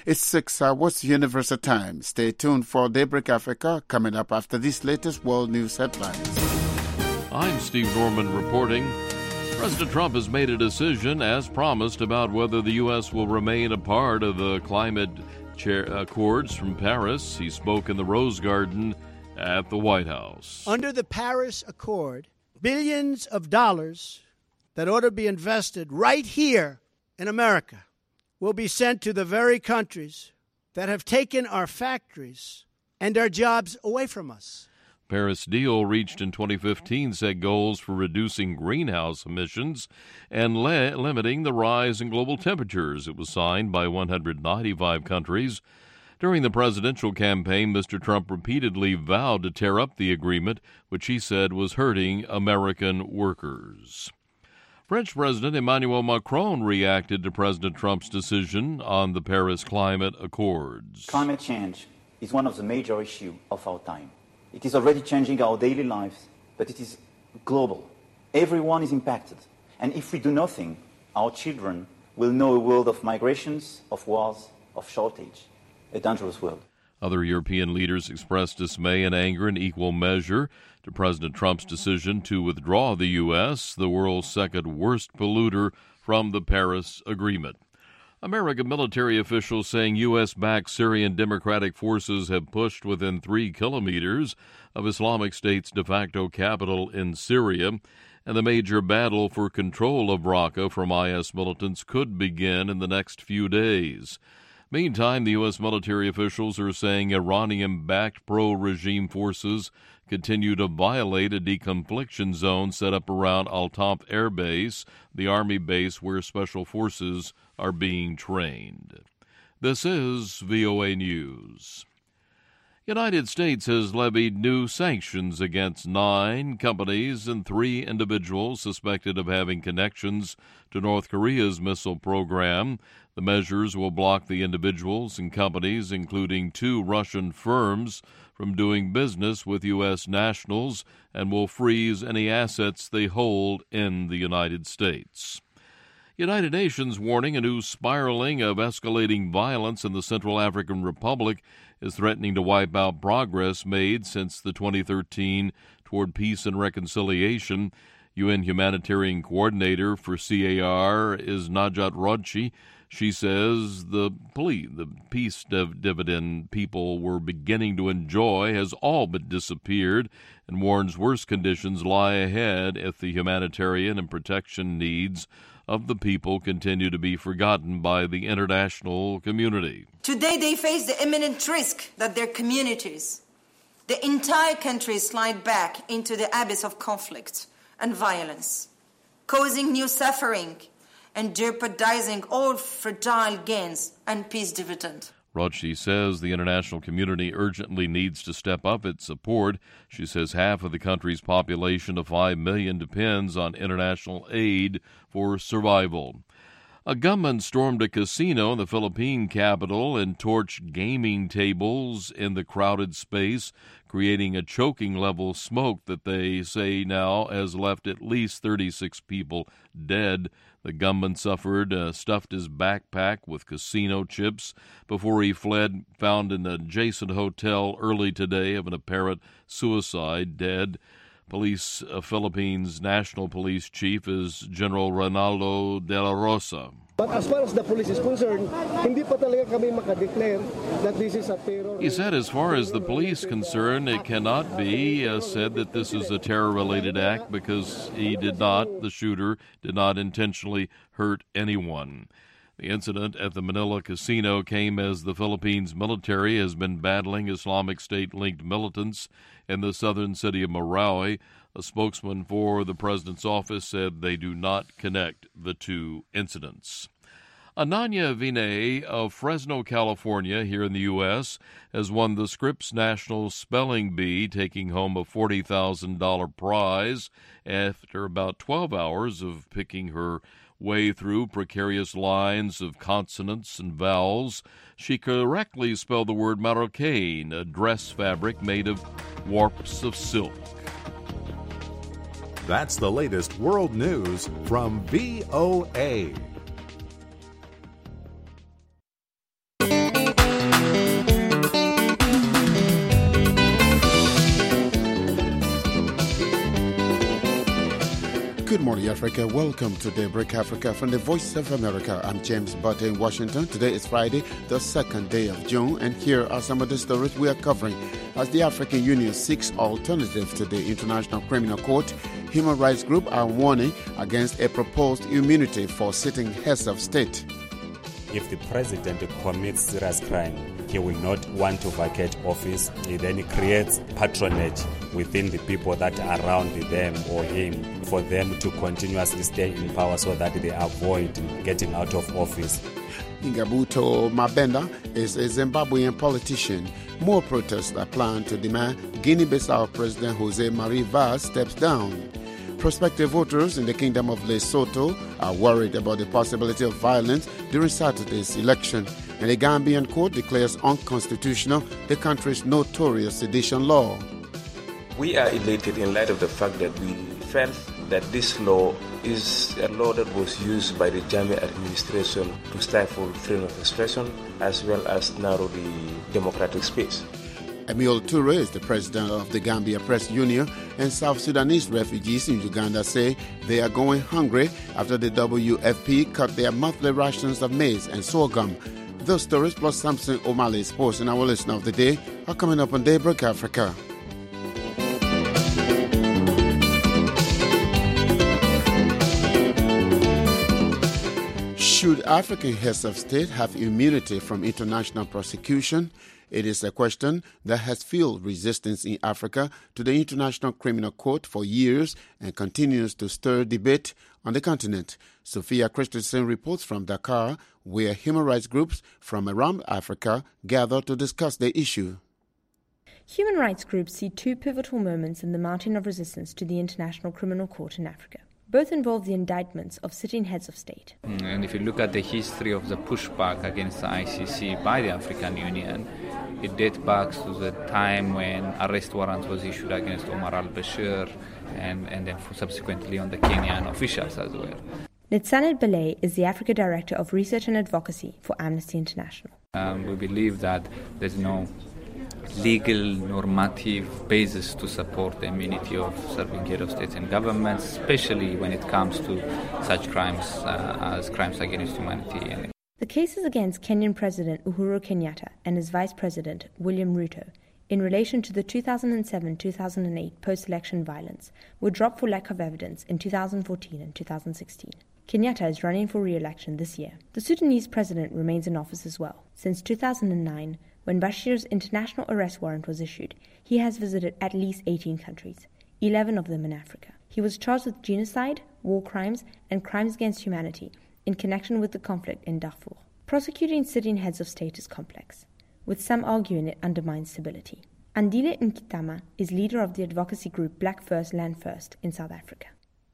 It's 6 hours Universal Time. Stay tuned for Daybreak Africa, coming up after these latest world news headlines. I'm Steve Norman reporting. President Trump has made a decision, as promised, about whether the U.S. will remain a part of the climate accords from Paris. He spoke in the Rose Garden at the White House. Under the Paris Accord, billions of dollars that ought to be invested right here in America will be sent to the very countries that have taken our factories and our jobs away from us. Paris deal reached in 2015 set goals for reducing greenhouse emissions and limiting the rise in global temperatures. It was signed by 195 countries. During the presidential campaign, Mr. Trump repeatedly vowed to tear up the agreement, which he said was hurting American workers. French President Emmanuel Macron reacted to President Trump's decision on the Paris Climate Accords. Climate change is one of the major issues of our time. It is already changing our daily lives, but it is global. Everyone is impacted. And if we do nothing, our children will know a world of migrations, of wars, of shortage, a dangerous world. Other European leaders expressed dismay and anger in equal measure to President Trump's decision to withdraw the U.S., the world's second worst polluter, from the Paris Agreement. American military officials saying U.S.-backed Syrian Democratic forces have pushed within 3 kilometers of Islamic State's de facto capital in Syria, and the major battle for control of Raqqa from IS militants could begin in the next few days. Meantime, the U.S. military officials are saying Iranian-backed pro-regime forces continue to violate a deconfliction zone set up around Al-Tanf Air Base, the Army base where special forces are being trained. This is VOA News. United States has levied new sanctions against 9 companies and 3 individuals suspected of having connections to North Korea's missile program. The measures will block the individuals and companies, including 2 Russian firms, from doing business with U.S. nationals and will freeze any assets they hold in the United States. United Nations warning a new spiraling of escalating violence in the Central African Republic is threatening to wipe out progress made since the 2013 toward peace and reconciliation. UN humanitarian coordinator for CAR is Najat Rodchi. She says the peace dividend people were beginning to enjoy has all but disappeared, and warns worse conditions lie ahead if the humanitarian and protection needs of the people continue to be forgotten by the international community. Today they face the imminent risk that their communities, the entire country, slide back into the abyss of conflict and violence, causing new suffering and jeopardizing all fragile gains and peace dividend. Rodchi says the international community urgently needs to step up its support. She says half of the country's population of 5 million depends on international aid for survival. A gunman stormed a casino in the Philippine capital and torched gaming tables in the crowded space, creating a choking-level smoke that they say now has left at least 36 people dead. The gunman stuffed his backpack with casino chips before he fled, found an adjacent hotel early today of an apparent suicide, dead. Philippines National Police Chief is General Ronaldo De La Rosa. But as far as the police is concerned, hindi pa talaga kami makadeclare that this is a terror. He said as far as the police concerned, it cannot be said that this is a terror-related act because the shooter did not intentionally hurt anyone. The incident at the Manila casino came as the Philippines military has been battling Islamic State-linked militants in the southern city of Marawi. A spokesman for the president's office said they do not connect the 2 incidents. Ananya Vinay of Fresno, California, here in the U.S., has won the Scripps National Spelling Bee, taking home a $40,000 prize after about 12 hours of picking her way through precarious lines of consonants and vowels. She correctly spelled the word marocain, a dress fabric made of warps of silk. That's the latest world news from VOA. morning, Africa. Welcome to Daybreak Africa from the Voice of America. I'm James Butte in Washington. Today is Friday, the 2nd day of June, and here are some of the stories we are covering. As the African Union seeks alternatives to the International Criminal Court, human rights groups are warning against a proposed immunity for sitting heads of state. If the president commits serious crime, he will not want to vacate office. He then creates patronage within the people that are around them or him for them to continuously stay in power so that they avoid getting out of office. Ngabuto Mabenda is a Zimbabwean politician. More protests are planned to demand Guinea-Bissau President Jose Marie Vaz steps down. Prospective voters in the Kingdom of Lesotho are worried about the possibility of violence during Saturday's election, and a Gambian court declares unconstitutional the country's notorious sedition law. We are elated in light of the fact that we felt that this law is a law that was used by the Jammeh administration to stifle freedom of expression as well as narrow the democratic space. Emile Toure is the president of the Gambia Press Union, and South Sudanese refugees in Uganda say they are going hungry after the WFP cut their monthly rations of maize and sorghum. Those stories plus Samson O'Malley Sports and our listener of the day are coming up on Daybreak Africa. Should African heads of state have immunity from international prosecution? It is a question that has fueled resistance in Africa to the International Criminal Court for years and continues to stir debate on the continent. Sophia Christensen reports from Dakar, where human rights groups from around Africa gather to discuss the issue. Human rights groups see two pivotal moments in the mountain of resistance to the International Criminal Court in Africa. Both involve the indictments of sitting heads of state. And if you look at the history of the pushback against the ICC by the African Union, it dates back to the time when arrest warrants was issued against Omar al-Bashir and then subsequently on the Kenyan officials as well. Netsanet Belay is the Africa Director of Research and Advocacy for Amnesty International. We believe that there's no legal normative basis to support the immunity of serving head of states and governments, especially when it comes to such crimes as crimes against humanity. The cases against Kenyan President Uhuru Kenyatta and his Vice President William Ruto in relation to the 2007-2008 post-election violence were dropped for lack of evidence in 2014 and 2016. Kenyatta is running for re-election this year. The Sudanese president remains in office as well. Since 2009, when Bashir's international arrest warrant was issued, he has visited at least 18 countries, 11 of them in Africa. He was charged with genocide, war crimes, and crimes against humanity in connection with the conflict in Darfur. Prosecuting sitting heads of state is complex, with some arguing it undermines stability. Andile Nkitama is leader of the advocacy group Black First, Land First in South Africa.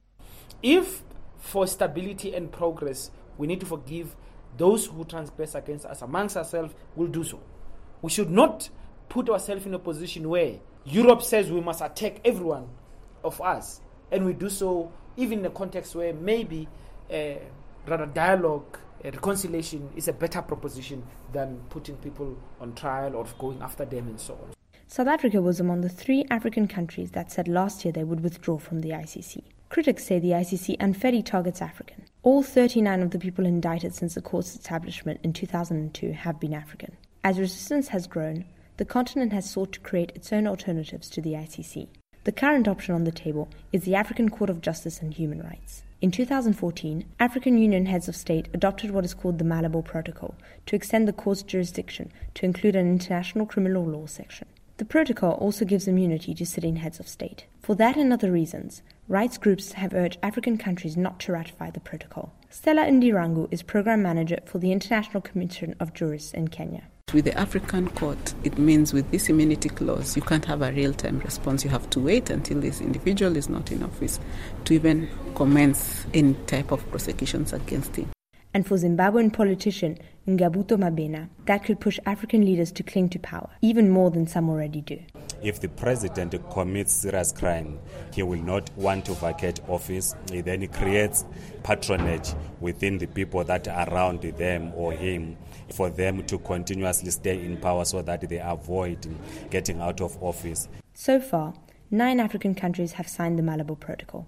If for stability and progress we need to forgive those who transgress against us amongst ourselves, we'll do so. We should not put ourselves in a position where Europe says we must attack everyone of us, and we do so even in a context where maybe rather dialogue, reconciliation is a better proposition than putting people on trial or going after them and so on. South Africa was among the 3 African countries that said last year they would withdraw from the ICC. Critics say the ICC unfairly targets African. All 39 of the people indicted since the court's establishment in 2002 have been African. As resistance has grown, the continent has sought to create its own alternatives to the ICC. The current option on the table is the African Court of Justice and Human Rights. In 2014, African Union heads of state adopted what is called the Malabo Protocol to extend the court's jurisdiction to include an international criminal law section. The protocol also gives immunity to sitting heads of state. For that and other reasons, rights groups have urged African countries not to ratify the protocol. Stella Ndirangu is program manager for the International Commission of Jurists in Kenya. With the African court, it means with this immunity clause, you can't have a real-time response. You have to wait until this individual is not in office to even commence any type of prosecutions against him. And for Zimbabwean politician Ngabuto Mabena, that could push African leaders to cling to power, even more than some already do. If the president commits serious crime, he will not want to vacate office. He then creates patronage within the people that are around them or him for them to continuously stay in power so that they avoid getting out of office. So far, 9 African countries have signed the Malabo Protocol.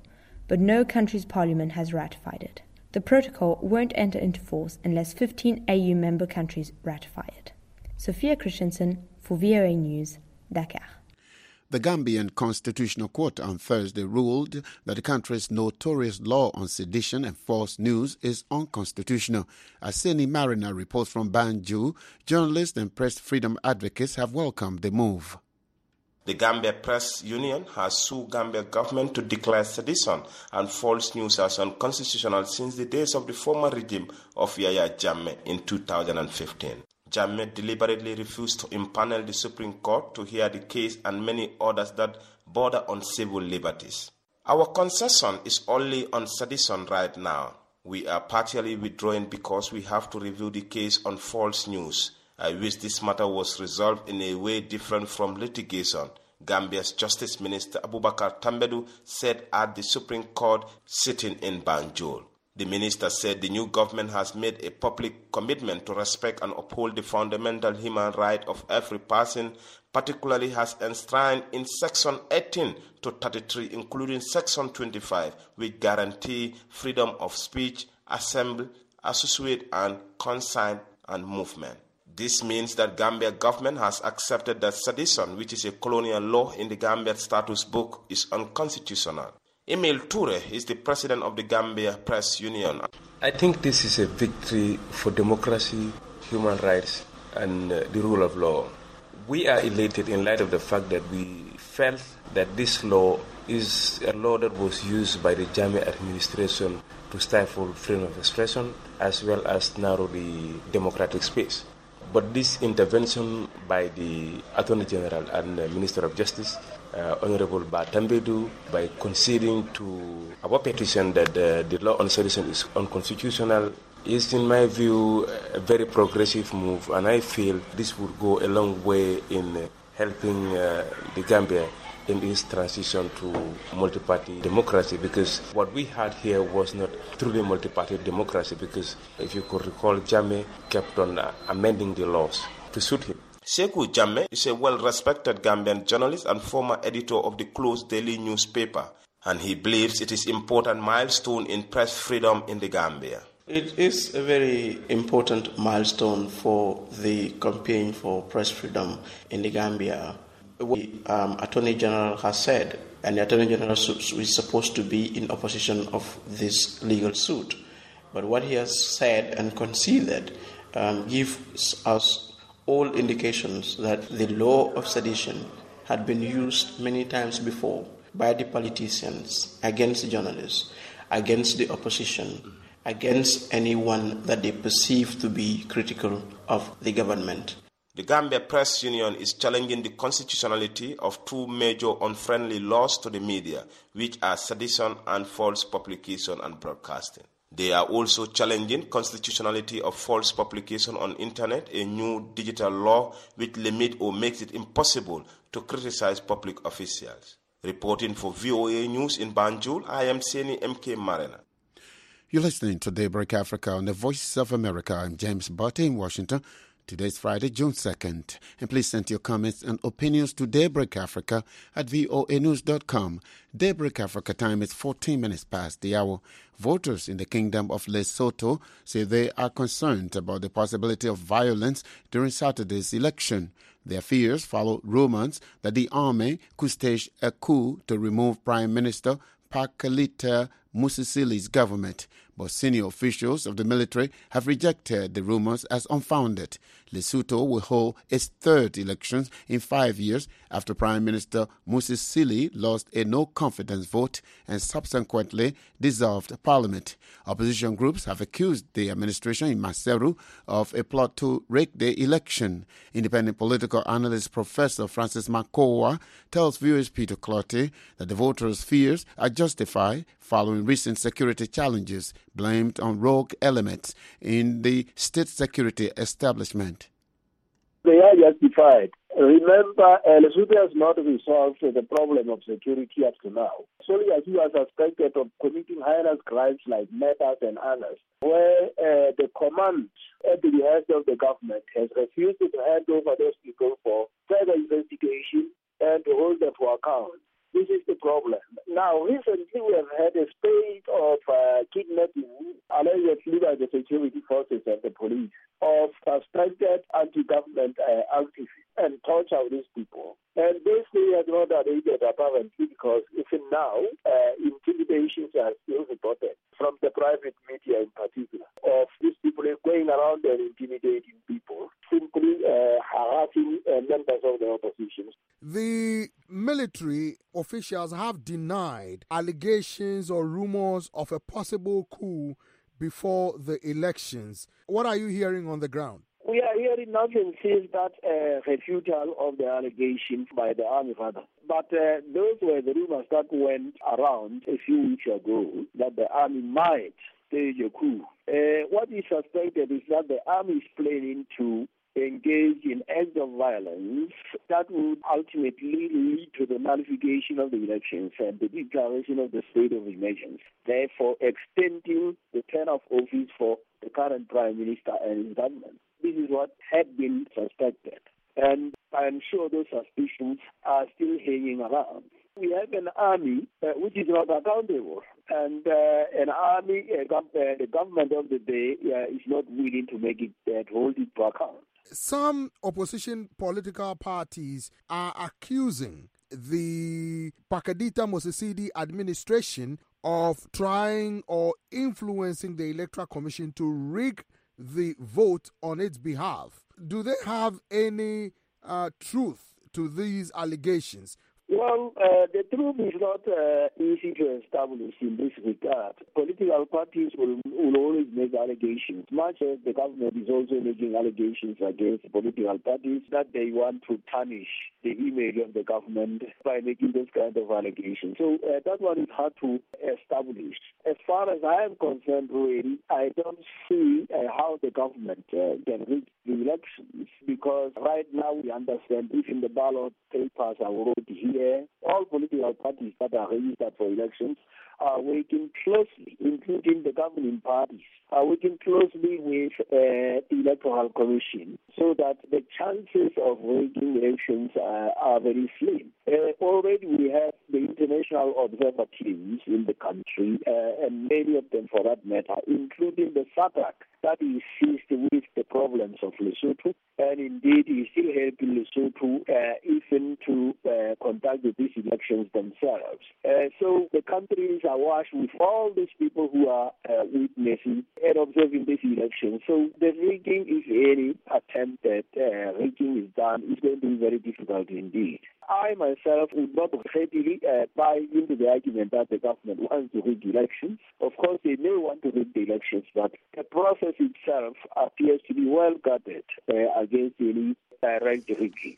but no country's parliament has ratified it. The protocol won't enter into force unless 15 AU member countries ratify it. Sophia Christensen for VOA News, Dakar. The Gambian Constitutional Court on Thursday ruled that the country's notorious law on sedition and false news is unconstitutional. As Seni Marina reports from Banjul, journalists and press freedom advocates have welcomed the move. The Gambia Press Union has sued Gambia government to declare sedition and false news as unconstitutional since the days of the former regime of Yahya Jammeh in 2015. Jammeh deliberately refused to impanel the Supreme Court to hear the case and many others that border on civil liberties. Our concession is only on sedition right now. We are partially withdrawing because we have to review the case on false news. I wish this matter was resolved in a way different from litigation, Gambia's Justice Minister Abubakar Tambedu said at the Supreme Court sitting in Banjul. The minister said the new government has made a public commitment to respect and uphold the fundamental human right of every person, particularly as enshrined in Section 18 to 33, including Section 25, which guarantee freedom of speech, assembly, associate, and consign and movement. This means that Gambia government has accepted that sedition, which is a colonial law in the Gambia Status Book, is unconstitutional. Emil Toure is the president of the Gambia Press Union. I think this is a victory for democracy, human rights, and the rule of law. We are elated in light of the fact that we felt that this law is a law that was used by the Jammeh administration to stifle freedom of expression as well as narrow the democratic space. But this intervention by the Attorney General and Minister of Justice, Honorable Batambedu, by conceding to our petition that the law on sedition is unconstitutional, is, in my view, a very progressive move, and I feel this would go a long way in helping the Gambia in this transition to multi-party democracy, because what we had here was not truly multi-party democracy, because if you could recall, Jammeh kept on amending the laws to suit him. Sekou Jammeh is a well-respected Gambian journalist and former editor of the Close daily newspaper, and he believes it is an important milestone in press freedom in the Gambia. It is a very important milestone for the campaign for press freedom in the Gambia. The Attorney General has said, and the Attorney General is supposed to be in opposition of this legal suit. But what he has said and conceded gives us all indications that the law of sedition had been used many times before by the politicians against journalists, against the opposition, against anyone that they perceive to be critical of the government. The Gambia Press Union is challenging the constitutionality of two major unfriendly laws to the media, which are sedition and false publication and broadcasting. They are also challenging constitutionality of false publication on internet, a new digital law which limits or makes it impossible to criticize public officials. Reporting for VOA News in Banjul, I am Seni M.K. Marina. You're listening to Daybreak Africa on the Voice of America. I'm James Barty in Washington. Today's Friday, June 2nd. And please send your comments and opinions to Daybreak Africa at voanews.com. Daybreak Africa time is 14 minutes past the hour. Voters in the Kingdom of Lesotho say they are concerned about the possibility of violence during Saturday's election. Their fears follow rumors that the army could stage a coup to remove Prime Minister Pakalita Musisili's government, but senior officials of the military have rejected the rumors as unfounded. Lesotho will hold its third elections in 5 years after Prime Minister Musisili lost a no-confidence vote and subsequently dissolved parliament. Opposition groups have accused the administration in Maseru of a plot to rig the election. Independent political analyst Professor Francis Makowa tells viewers Peter Clotty that the voters' fears are justified following recent security challenges blamed on rogue elements in the state security establishment. They are justified. Remember, Lesotho has not resolved the problem of security up to now. Solely as you are suspected of committing heinous crimes like murders and others, where the command at the behest of the government has refused to hand over those people for further investigation and to hold them for account. This is the problem. Now, recently we have had a anti-government activists and torture these people. And basically, has not arranged apparently because even now, intimidations are still reported from the private media in particular of these people going around and intimidating people, simply harassing members of the opposition. The military officials have denied allegations or rumors of a possible coup before the elections. What are you hearing on the ground? We are hearing nothing since that refutal of the allegations by the army, rather. But those were the rumors that went around a few weeks ago that the army might stage a coup. What is suspected is that the army is planning to engage in acts of violence that would ultimately lead to the nullification of the elections and the declaration of the state of emergency, therefore extending the term of office for the current Prime Minister and his government. This is what had been suspected, and I am sure those suspicions are still hanging around. We have an army which is not accountable, and an army, the government of the day is not willing to make it, to hold it to account. Some opposition political parties are accusing the Pakadita Mosisili administration of trying or influencing the Electoral Commission to rig the vote on its behalf. Do they have any truth to these allegations? Well, the truth is not easy to establish in this regard. Political parties will always make allegations, much as the government is also making allegations against political parties that they want to tarnish the image of the government by making those kind of allegations. So that one is hard to establish. As far as I am concerned, really, I don't see how the government can rig the elections, because right now we understand even the ballot papers are already here. All political parties that are registered for elections are working closely, including the governing parties, are working closely with the Electoral Commission so that the chances of rigging elections are very slim. Already we have the international observer teams in the country, and many of them for that matter, including the SADC, that is seized with the problems of Lesotho, and indeed is still helping Lesotho even to conduct these elections themselves. So the countries are awash with all these people who are witnessing and observing this election. So the rigging, if any attempt at rigging is done, is going to be very difficult indeed. I myself would not readily buy into the argument that the government wants to rig elections. Of course, they may want to rig the elections, but the process itself appears to be well guarded against any direct rigging.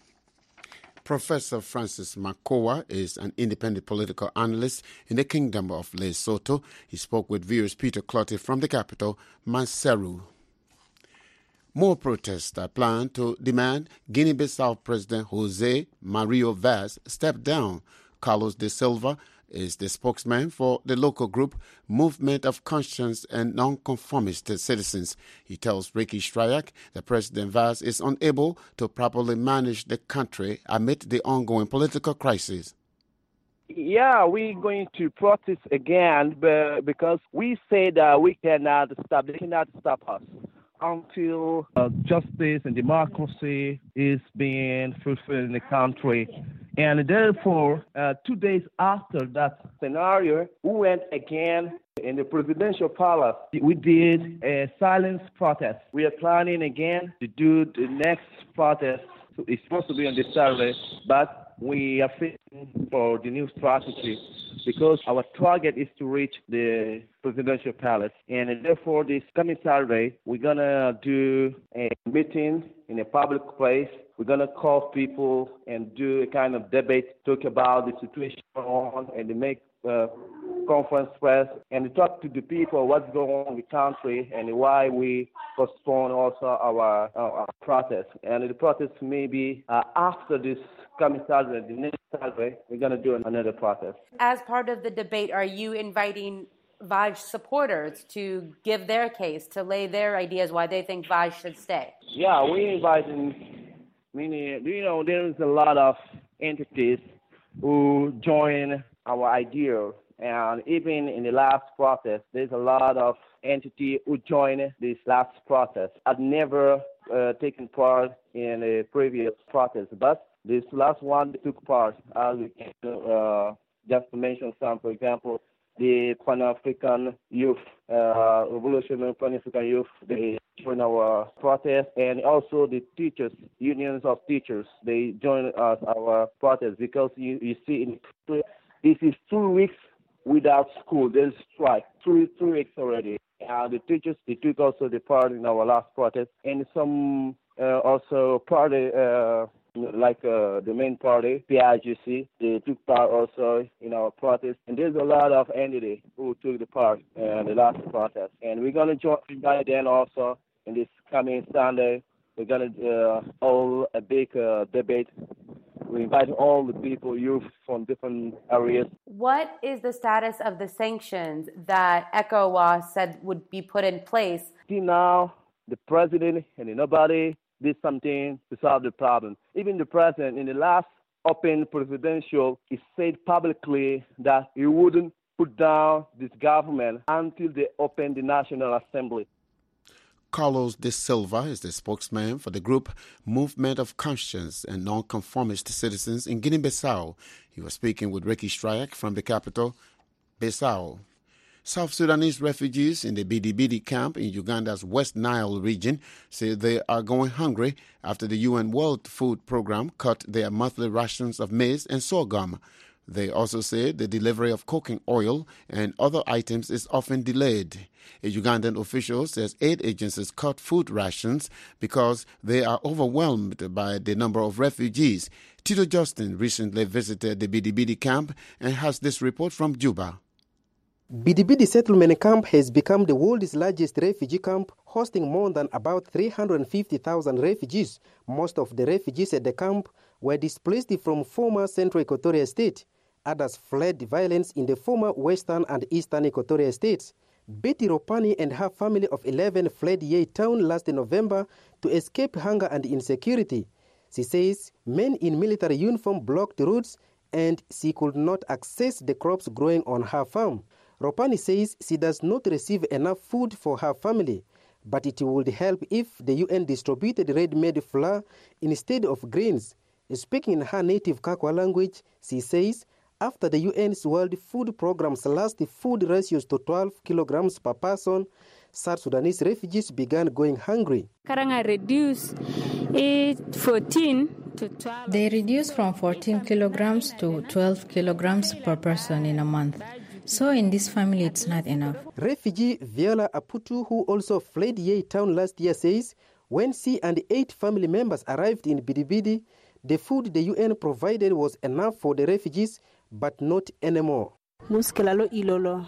Professor Francis Makowa is an independent political analyst in the Kingdom of Lesotho. He spoke with viewers Peter Clottey from the capital, Maseru. More protests are planned to demand Guinea-Bissau President José Mario Vaz step down. Carlos de Silva is the spokesman for the local group Movement of Conscience and Nonconformist Citizens. He tells Ricky Strayak that President Vaz is unable to properly manage the country amid the ongoing political crisis. Yeah, we're going to protest again because we say that they cannot stop us until justice and democracy is being fulfilled in the country. And therefore, 2 days after that scenario, we went again in the presidential palace. We did a silent protest. We are planning again to do the next protest. So it's supposed to be on this Saturday, but we are fixing for the new strategy because our target is to reach the presidential palace. And therefore, this coming Saturday, we're going to do a meeting in a public place. We're going to call people and do a kind of debate, talk about the situation on, and make conference press and talk to the people what's going on in the country and why we postpone also our protest. And the protest maybe after this coming Saturday, the next Saturday, we're going to do another protest. As part of the debate, are you inviting Vaj supporters to give their case, to lay their ideas why they think Vaj should stay? Yeah, we're inviting many, there is a lot of entities who join our idea. And even in the last protest, there's a lot of entities who join this last protest. I've never taken part in a previous protest, but this last one took part. Just to mention some, for example, the Pan-African Youth, Revolutionary Pan-African Youth, they joined our protest, and also the teachers, unions of teachers, they joined us our protest because you see, this is 2 weeks without school. There's strike, 2 weeks already. The teachers, they took also the part in our last protest, and some also party, like the main party, PIGC, they took part also in our protest. And there's a lot of entities who took the part in the last protest. And we're going to join by then also in this coming Sunday. We're going to hold a big debate. We invite all the people, youth from different areas. What is the status of the sanctions that ECOWAS said would be put in place? See now, the president and nobody did something to solve the problem. Even the president, in the last open presidential, he said publicly that he wouldn't put down this government until they open the National Assembly. Carlos de Silva is the spokesman for the group Movement of Conscience and Nonconformist Citizens in Guinea-Bissau. He was speaking with Ricky Stryak from the capital, Bissau. South Sudanese refugees in the Bidi-Bidi camp in Uganda's West Nile region say they are going hungry after the UN World Food Programme cut their monthly rations of maize and sorghum. They also say the delivery of cooking oil and other items is often delayed. A Ugandan official says aid agencies cut food rations because they are overwhelmed by the number of refugees. Tito Justin recently visited the Bidi-Bidi camp and has this report from Juba. Bidi-Bidi settlement camp has become the world's largest refugee camp, hosting more than about 350,000 refugees. Most of the refugees at the camp were displaced from former Central Equatoria State. Others fled violence in the former Western and Eastern Equatoria states. Betty Ropani and her family of 11 fled Yei town last November to escape hunger and insecurity. She says men in military uniform blocked roads and she could not access the crops growing on her farm. Ropani says she does not receive enough food for her family, but it would help if the UN distributed ready-made flour instead of grains. Speaking in her native Kakwa language, she says after the UN's World Food Programme slashed the food ratios to 12 kilograms per person, South Sudanese refugees began going hungry. They reduced from 14 kilograms to 12 kilograms per person in a month. So in this family, it's not enough. Refugee Viola Aputu, who also fled Yei town last year, says when she and 8 family members arrived in Bidi-Bidi, the food the UN provided was enough for the refugees, but not anymore. The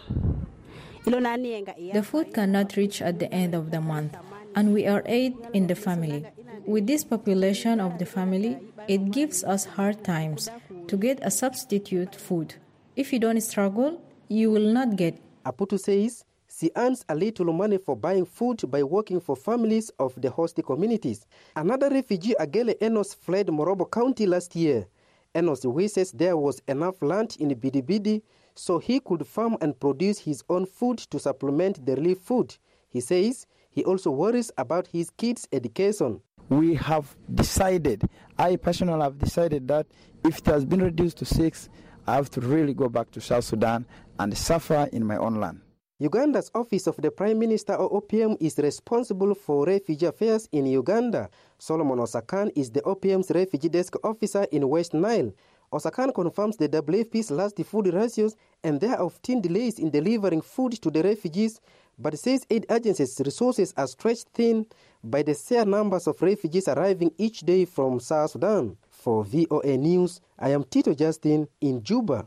food cannot reach at the end of the month, and we are 8 in the family. With this population of the family, it gives us hard times to get a substitute food. If you don't struggle, you will not get. Aputu says she earns a little money for buying food by working for families of the host communities. Another refugee, Agele Enos, fled Morobo County last year. Enos wishes there was enough land in Bidi-Bidi so he could farm and produce his own food to supplement the relief food. He says he also worries about his kids' education. We have decided, I personally have decided that if it has been reduced to 6, I have to really go back to South Sudan and suffer in my own land. Uganda's Office of the Prime Minister, or OPM, is responsible for refugee affairs in Uganda. Solomon Osakan is the OPM's refugee desk officer in West Nile. Osakan confirms the WFP's last food ratios and there are often delays in delivering food to the refugees, but says aid agencies' resources are stretched thin by the sheer numbers of refugees arriving each day from South Sudan. For VOA News, I am Tito Justin in Juba.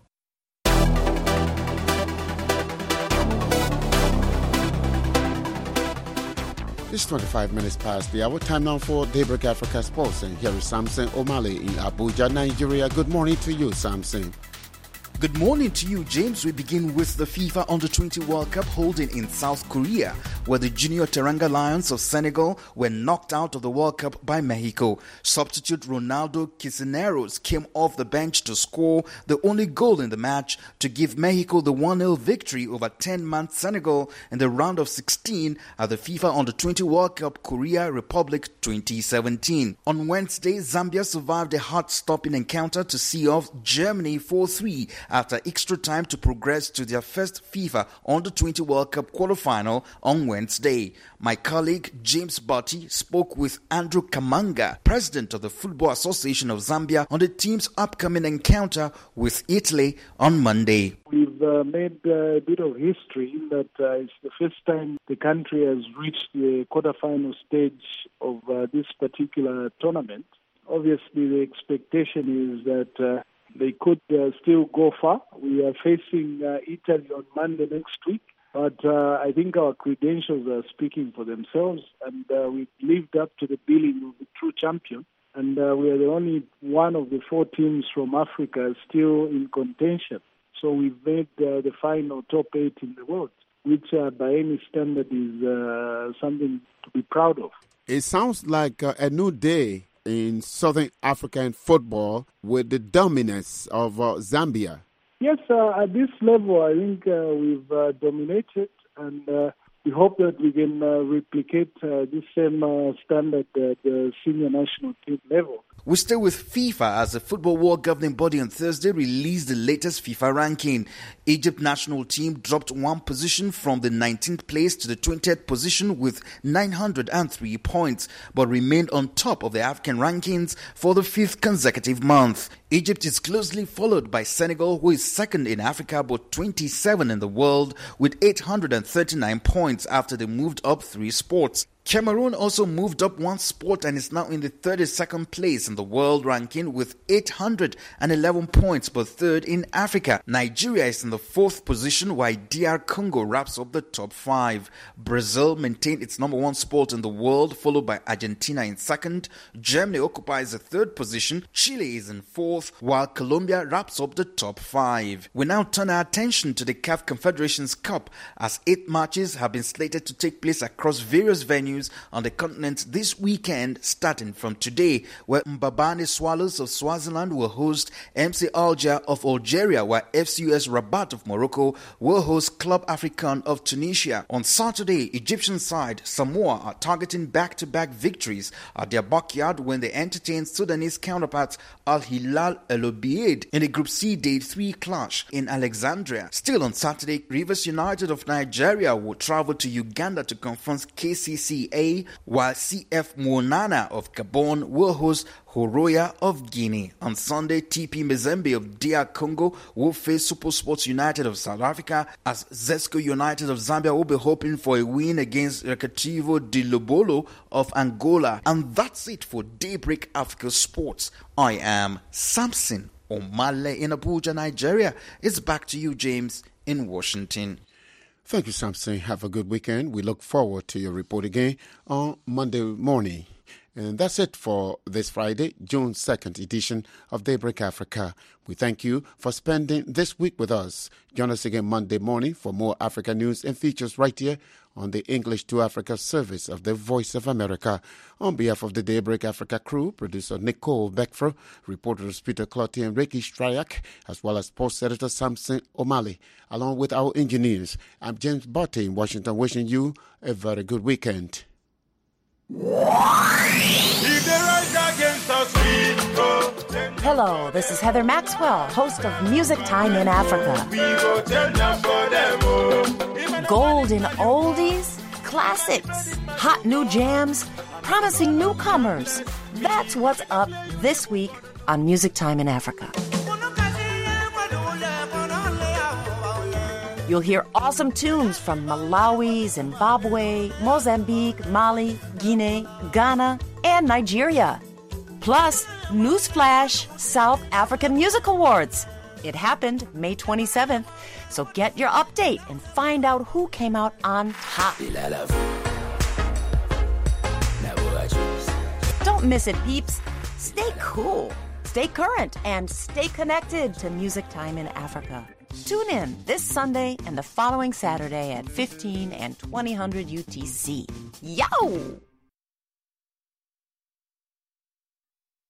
It's 25 minutes past the hour. Time now for Daybreak Africa Sports. And here is Samson O'Malley in Abuja, Nigeria. Good morning to you, Samson. Good morning to you, James. We begin with the FIFA Under-20 World Cup holding in South Korea, where the Junior Teranga Lions of Senegal were knocked out of the World Cup by Mexico. Substitute Ronaldo Cisneros came off the bench to score the only goal in the match to give Mexico the 1-0 victory over 10-man Senegal in the round of 16 at the FIFA Under-20 World Cup Korea Republic 2017. On Wednesday, Zambia survived a heart-stopping encounter to see off Germany 4-3 after extra time to progress to their first FIFA Under-20 World Cup quarterfinal on Wednesday. My colleague James Botti spoke with Andrew Kamanga, president of the Football Association of Zambia, on the team's upcoming encounter with Italy on Monday. We've made a bit of history in that it's the first time the country has reached the quarterfinal stage of this particular tournament. Obviously, the expectation is that they could still go far. We are facing Italy on Monday next week, but I think our credentials are speaking for themselves, and we've lived up to the billing of the true champion. And we are the only one of the 4 teams from Africa still in contention. So we've made the final top 8 in the world, which by any standard is something to be proud of. It sounds like a new day in Southern African football with the dominance of Zambia. Yes, at this level, I think we've dominated, and we hope that we can replicate this same standard at the senior national team level. We stay with FIFA as the Football World Governing Body on Thursday released the latest FIFA ranking. Egypt national team dropped 1 position from the 19th place to the 20th position with 903 points, but remained on top of the African rankings for the 5th consecutive month. Egypt is closely followed by Senegal, who is second in Africa but 27 in the world with 839 points after they moved up 3 spots. Cameroon also moved up 1 spot and is now in the 32nd place in the world ranking with 811 points, but 3rd in Africa. Nigeria is in the 4th position, while DR Congo wraps up the top 5. Brazil maintained its number 1 spot in the world, followed by Argentina in 2nd. Germany occupies the 3rd position. Chile is in 4th, while Colombia wraps up the top 5. We now turn our attention to the CAF Confederations Cup, as 8 matches have been slated to take place across various venues on the continent this weekend, starting from today, where Mbabane Swallows of Swaziland will host MC Alger of Algeria, while FCUS Rabat of Morocco will host Club Africain of Tunisia. On Saturday, Egyptian side Samoa are targeting back-to-back victories at their backyard when they entertain Sudanese counterparts Al Hilal El Obeid in the Group C Day 3 clash in Alexandria. Still on Saturday, Rivers United of Nigeria will travel to Uganda to confront KCCA, while CF Monana of Gabon will host Horoya of Guinea. On Sunday, TP Mazembe of DR Congo will face Super Sports United of South Africa, as Zesco United of Zambia will be hoping for a win against Recreativo de Lobolo of Angola. And that's it for Daybreak Africa Sports. I am Samson Omale in Abuja, Nigeria. It's back to you, James, in Washington. Thank you, Samson. Have a good weekend. We look forward to your report again on Monday morning. And that's it for this Friday, June 2nd edition of Daybreak Africa. We thank you for spending this week with us. Join us again Monday morning for more Africa news and features right here on the English to Africa service of the Voice of America. On behalf of the Daybreak Africa crew, producer Nicole Beckford, reporters Peter Clottey and Ricky Stryak, as well as post editor Samson O'Malley, along with our engineers. I'm James Botti in Washington, wishing you a very good weekend. Hello, this is Heather Maxwell, host of Music Time in Africa. Golden oldies, classics, hot new jams, promising newcomers. That's what's up this week on Music Time in Africa. You'll hear awesome tunes from Malawi, Zimbabwe, Mozambique, Mali, Guinea, Ghana, and Nigeria. Plus, Newsflash South African Music Awards. It happened May 27th, so get your update and find out who came out on top. Don't miss it, peeps. Stay cool. Stay current and stay connected to Music Time in Africa. Tune in this Sunday and the following Saturday at 15 and 2000 UTC. Yow!